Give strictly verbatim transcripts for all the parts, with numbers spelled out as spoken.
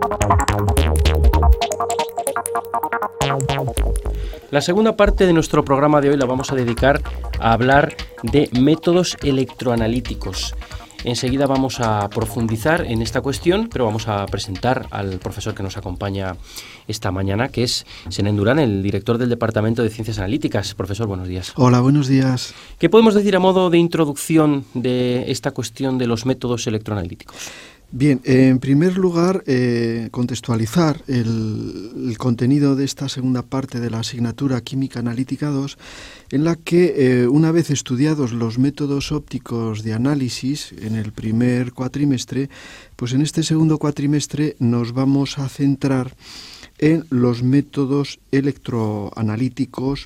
La segunda parte de nuestro programa de hoy la vamos a dedicar a hablar de métodos electroanalíticos. Enseguida vamos a profundizar en esta cuestión, pero vamos a presentar al profesor que nos acompaña esta mañana, que es Senén Durán, el director del Departamento de Ciencias Analíticas. Profesor, buenos días. Hola, buenos días. ¿Qué podemos decir a modo de introducción de esta cuestión de los métodos electroanalíticos? Bien, en primer lugar, eh, contextualizar el, el contenido de esta segunda parte de la asignatura Química Analítica dos, en la que, eh, una vez estudiados los métodos ópticos de análisis en el primer cuatrimestre, pues en este segundo cuatrimestre nos vamos a centrar en los métodos electroanalíticos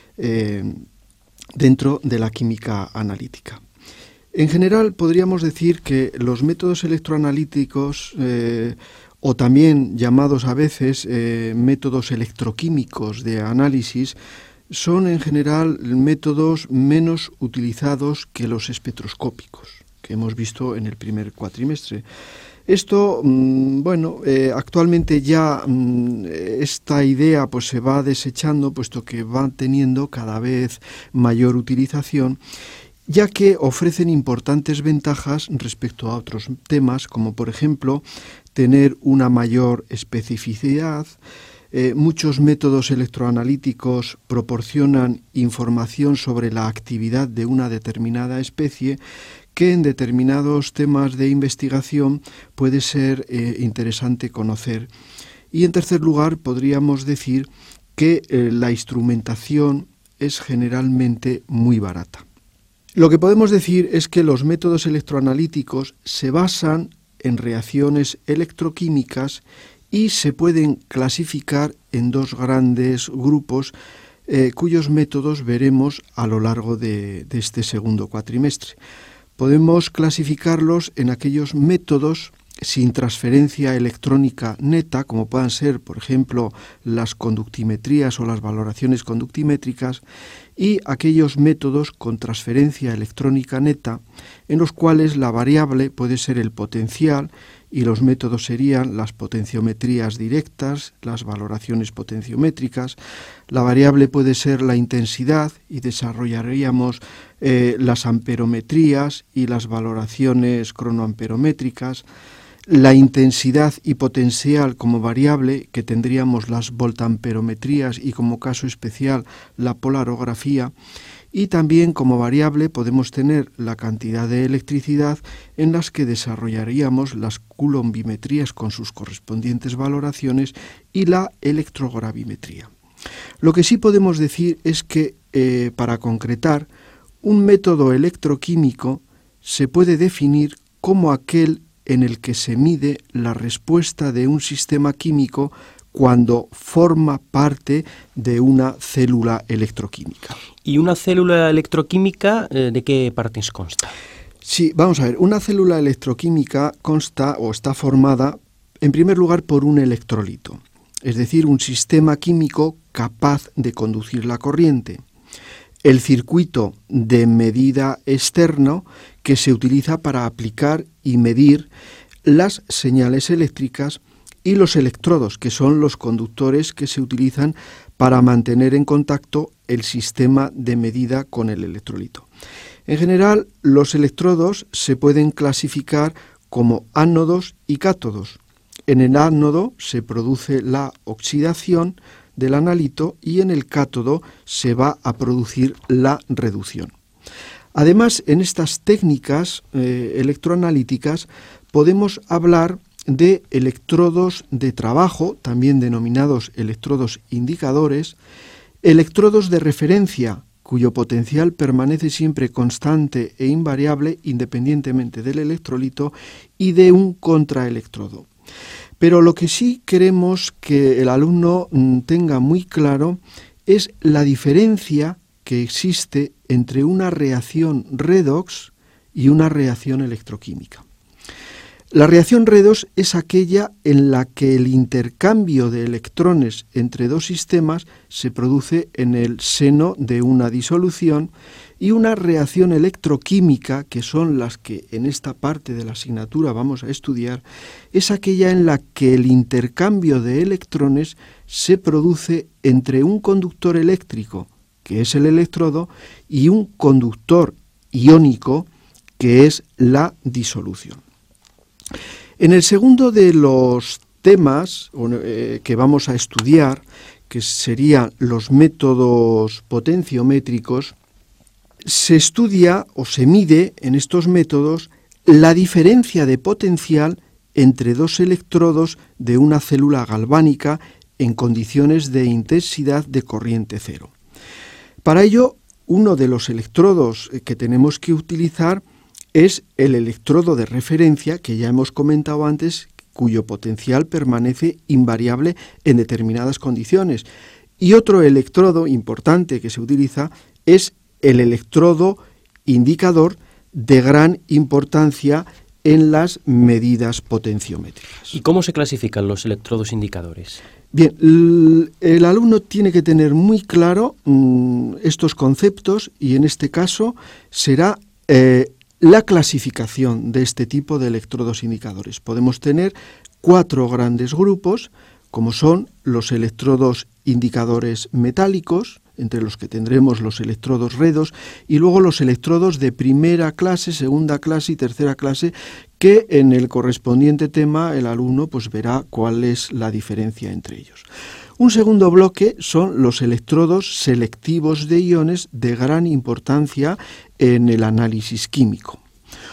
eh, dentro de la química analítica. En general, podríamos decir que los métodos electroanalíticos, eh, o también llamados a veces eh, métodos electroquímicos de análisis, son en general métodos menos utilizados que los espectroscópicos, que hemos visto en el primer cuatrimestre. Esto, mmm, bueno, eh, actualmente ya mmm, esta idea pues se va desechando, puesto que va teniendo cada vez mayor utilización, ya que ofrecen importantes ventajas respecto a otros temas, como por ejemplo tener una mayor especificidad. Eh, muchos métodos electroanalíticos proporcionan información sobre la actividad de una determinada especie que en determinados temas de investigación puede ser eh, interesante conocer. Y en tercer lugar, podríamos decir que eh, la instrumentación es generalmente muy barata. Lo que podemos decir es que los métodos electroanalíticos se basan en reacciones electroquímicas y se pueden clasificar en dos grandes grupos eh, cuyos métodos veremos a lo largo de, de este segundo cuatrimestre. Podemos clasificarlos en aquellos métodos sin transferencia electrónica neta, como puedan ser, por ejemplo, las conductimetrías o las valoraciones conductimétricas, y aquellos métodos con transferencia electrónica neta, en los cuales la variable puede ser el potencial, y los métodos serían las potenciometrías directas, las valoraciones potenciométricas. La variable puede ser la intensidad, y desarrollaríamos eh, las amperometrías y las valoraciones cronoamperométricas. La intensidad y potencial como variable, que tendríamos las voltamperometrías y como caso especial la polarografía, y también como variable podemos tener la cantidad de electricidad, en las que desarrollaríamos las coulombimetrías con sus correspondientes valoraciones y la electrogravimetría. Lo que sí podemos decir es que, eh, para concretar, un método electroquímico se puede definir como aquel en el que se mide la respuesta de un sistema químico cuando forma parte de una célula electroquímica. ¿Y una célula electroquímica eh, de qué partes consta? Sí, vamos a ver, una célula electroquímica consta o está formada, en primer lugar, por un electrolito, es decir, un sistema químico capaz de conducir la corriente. El circuito de medida externo, que se utiliza para aplicar y medir las señales eléctricas, y los electrodos, que son los conductores que se utilizan para mantener en contacto el sistema de medida con el electrolito. En general, los electrodos se pueden clasificar como ánodos y cátodos. En el ánodo se produce la oxidación del analito y en el cátodo se va a producir la reducción. Además, en estas técnicas eh, electroanalíticas podemos hablar de electrodos de trabajo, también denominados electrodos indicadores, electrodos de referencia, cuyo potencial permanece siempre constante e invariable independientemente del electrolito, y de un contraelectrodo. Pero lo que sí queremos que el alumno tenga muy claro es la diferencia que existe entre una reacción redox y una reacción electroquímica. La reacción redox es aquella en la que el intercambio de electrones entre dos sistemas se produce en el seno de una disolución y una reacción electroquímica, que son las que en esta parte de la asignatura vamos a estudiar, es aquella en la que el intercambio de electrones se produce entre un conductor eléctrico, que es el electrodo, y un conductor iónico, que es la disolución. En el segundo de los temas eh, que vamos a estudiar, que serían los métodos potenciométricos, se estudia o se mide en estos métodos la diferencia de potencial entre dos electrodos de una célula galvánica en condiciones de intensidad de corriente cero. Para ello, uno de los electrodos que tenemos que utilizar es el electrodo de referencia, que ya hemos comentado antes, cuyo potencial permanece invariable en determinadas condiciones. Y otro electrodo importante que se utiliza es el electrodo indicador, de gran importancia en las medidas potenciométricas. ¿Y cómo se clasifican los electrodos indicadores? Bien, el, el alumno tiene que tener muy claro mmm, estos conceptos, y en este caso será eh, la clasificación de este tipo de electrodos indicadores. Podemos tener cuatro grandes grupos, como son los electrodos indicadores metálicos, entre los que tendremos los electrodos redos, y luego los electrodos de primera clase, segunda clase y tercera clase, que en el correspondiente tema el alumno pues verá cuál es la diferencia entre ellos. Un segundo bloque son los electrodos selectivos de iones, de gran importancia en el análisis químico.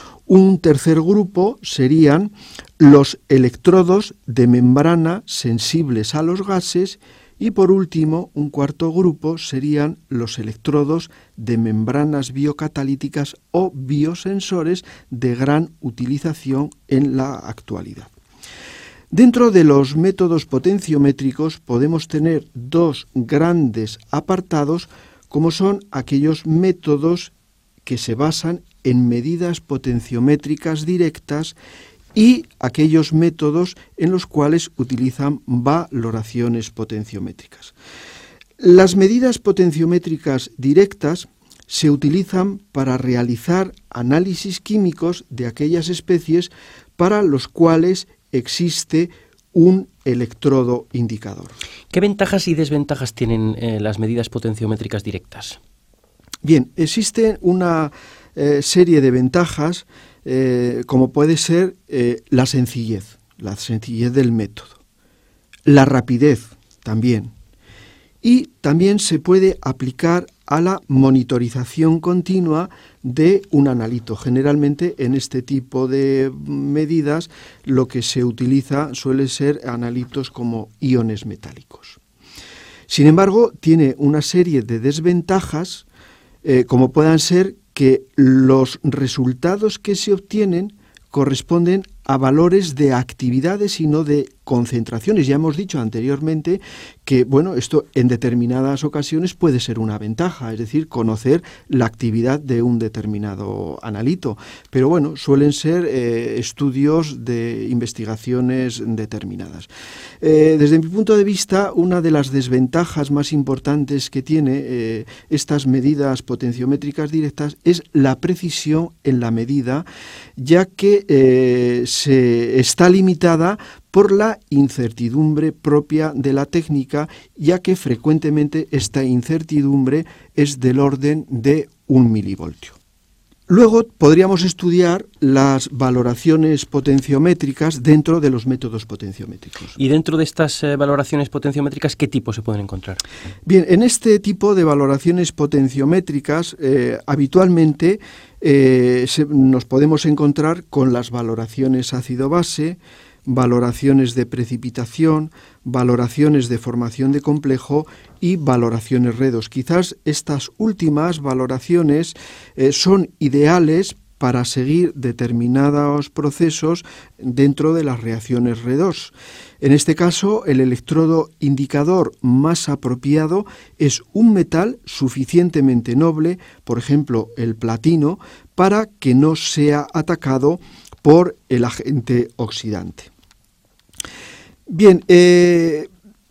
Un tercer grupo serían los electrodos de membrana sensibles a los gases, y por último, un cuarto grupo serían los electrodos de membranas biocatalíticas o biosensores, de gran utilización en la actualidad. Dentro de los métodos potenciométricos podemos tener dos grandes apartados, como son aquellos métodos que se basan en medidas potenciométricas directas y aquellos métodos en los cuales utilizan valoraciones potenciométricas. Las medidas potenciométricas directas se utilizan para realizar análisis químicos de aquellas especies para los cuales existe un electrodo indicador. ¿Qué ventajas y desventajas tienen eh, las medidas potenciométricas directas? Bien, existe una eh, serie de ventajas, eh, como puede ser eh, la sencillez, la sencillez del método, la rapidez también, y también se puede aplicar a la monitorización continua de un analito. Generalmente en este tipo de medidas lo que se utiliza suele ser analitos como iones metálicos. Sin embargo, tiene una serie de desventajas, eh, como puedan ser que los resultados que se obtienen corresponden a valores de actividades y no de concentraciones. Ya hemos dicho anteriormente que, bueno, esto en determinadas ocasiones puede ser una ventaja, es decir, conocer la actividad de un determinado analito. Pero bueno, suelen ser eh, estudios de investigaciones determinadas. Eh, desde mi punto de vista, una de las desventajas más importantes que tiene eh, estas medidas potenciométricas directas es la precisión en la medida, ya que eh, se está limitada por la incertidumbre propia de la técnica, ya que frecuentemente esta incertidumbre es del orden de un milivoltio. Luego podríamos estudiar las valoraciones potenciométricas dentro de los métodos potenciométricos. ¿Y dentro de estas eh, valoraciones potenciométricas qué tipos se pueden encontrar? Bien, en este tipo de valoraciones potenciométricas eh, habitualmente eh, se, nos podemos encontrar con las valoraciones ácido-base, valoraciones de precipitación, valoraciones de formación de complejo y valoraciones redos. Quizás estas últimas valoraciones eh, son ideales para seguir determinados procesos dentro de las reacciones redox. En este caso, el electrodo indicador más apropiado es un metal suficientemente noble, por ejemplo el platino, para que no sea atacado por el agente oxidante. Bien, eh,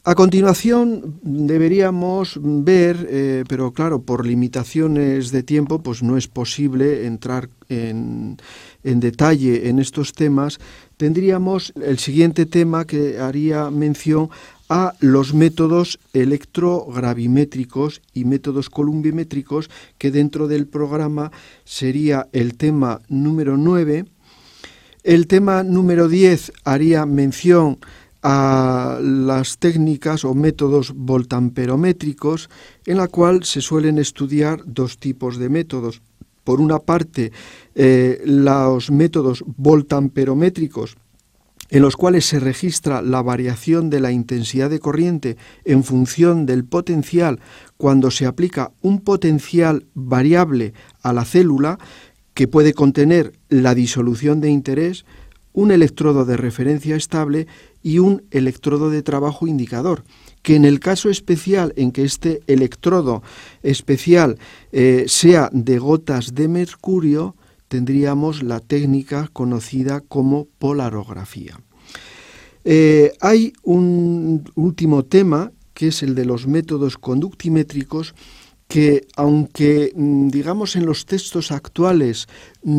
A continuación deberíamos ver, eh, pero claro, por limitaciones de tiempo, pues no es posible entrar en, en detalle en estos temas. Tendríamos el siguiente tema que haría mención a los métodos electrogravimétricos y métodos columbimétricos, que dentro del programa sería el tema número nueve. El tema número diez haría mención a las técnicas o métodos voltamperométricos, en la cual se suelen estudiar dos tipos de métodos. Por una parte, eh, los métodos voltamperométricos, en los cuales se registra la variación de la intensidad de corriente en función del potencial cuando se aplica un potencial variable a la célula, que puede contener la disolución de interés, un electrodo de referencia estable y un electrodo de trabajo indicador, que en el caso especial en que este electrodo especial eh, sea de gotas de mercurio, tendríamos la técnica conocida como polarografía. Eh, hay un último tema, que es el de los métodos conductimétricos, que aunque, digamos, en los textos actuales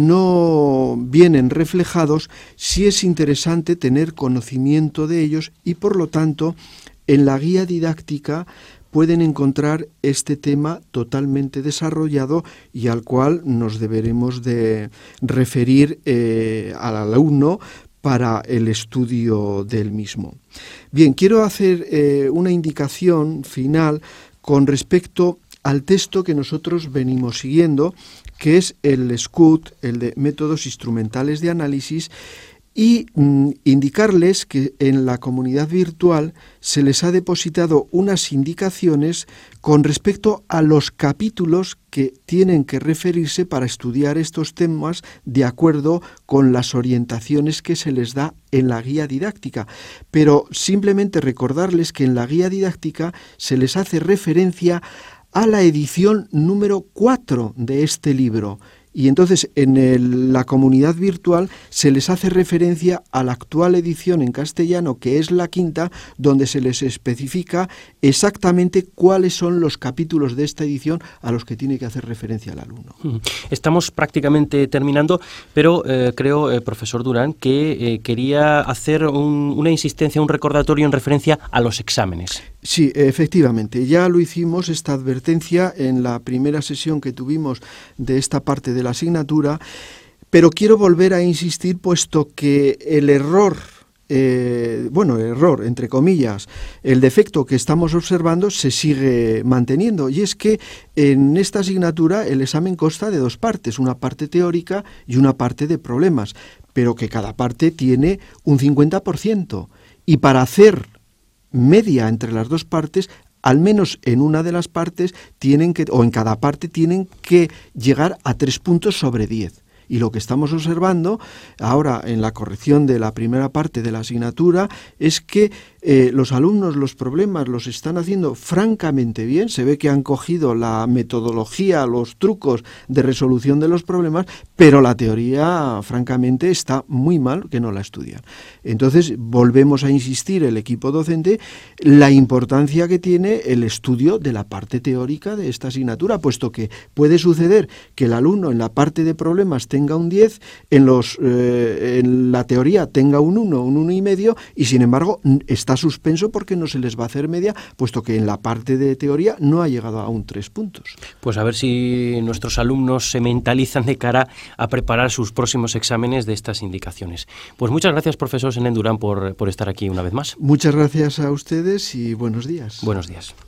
no vienen reflejados, sí es interesante tener conocimiento de ellos y, por lo tanto, en la guía didáctica pueden encontrar este tema totalmente desarrollado y al cual nos deberemos de referir eh, al alumno para el estudio del mismo. Bien, quiero hacer eh, una indicación final con respecto al texto que nosotros venimos siguiendo, que es el S C U T, el de Métodos Instrumentales de Análisis, y mm, indicarles que en la comunidad virtual se les ha depositado unas indicaciones con respecto a los capítulos que tienen que referirse para estudiar estos temas de acuerdo con las orientaciones que se les da en la guía didáctica. Pero simplemente recordarles que en la guía didáctica se les hace referencia a la edición número cuatro de este libro. Y entonces en el, la comunidad virtual se les hace referencia a la actual edición en castellano, que es la quinta, donde se les especifica exactamente cuáles son los capítulos de esta edición a los que tiene que hacer referencia el alumno. Estamos prácticamente terminando, pero eh, creo, eh, profesor Durán, que eh, quería hacer un, una insistencia, un recordatorio en referencia a los exámenes. Sí, efectivamente, ya lo hicimos, esta advertencia, en la primera sesión que tuvimos de esta parte de la asignatura, pero quiero volver a insistir, puesto que el error, eh, bueno, error, entre comillas, el defecto que estamos observando se sigue manteniendo, y es que en esta asignatura el examen consta de dos partes, una parte teórica y una parte de problemas, pero que cada parte tiene un cincuenta por ciento, y para hacer media entre las dos partes, al menos en una de las partes tienen que, o en cada parte tienen que llegar a tres puntos sobre diez. Y lo que estamos observando ahora en la corrección de la primera parte de la asignatura es que eh, los alumnos los problemas los están haciendo francamente bien. Se ve que han cogido la metodología, los trucos de resolución de los problemas, pero la teoría francamente está muy mal que no la estudian. Entonces volvemos a insistir, el equipo docente, la importancia que tiene el estudio de la parte teórica de esta asignatura, puesto que puede suceder que el alumno en la parte de problemas tenga un diez, en, los, eh, en la teoría tenga un uno, un uno y medio, y sin embargo está suspenso porque no se les va a hacer media, puesto que en la parte de teoría no ha llegado a un tres puntos. Pues a ver si nuestros alumnos se mentalizan de cara a preparar sus próximos exámenes de estas indicaciones. Pues muchas gracias, profesor Senén Durán, por, por estar aquí una vez más. Muchas gracias a ustedes y buenos días. Buenos días.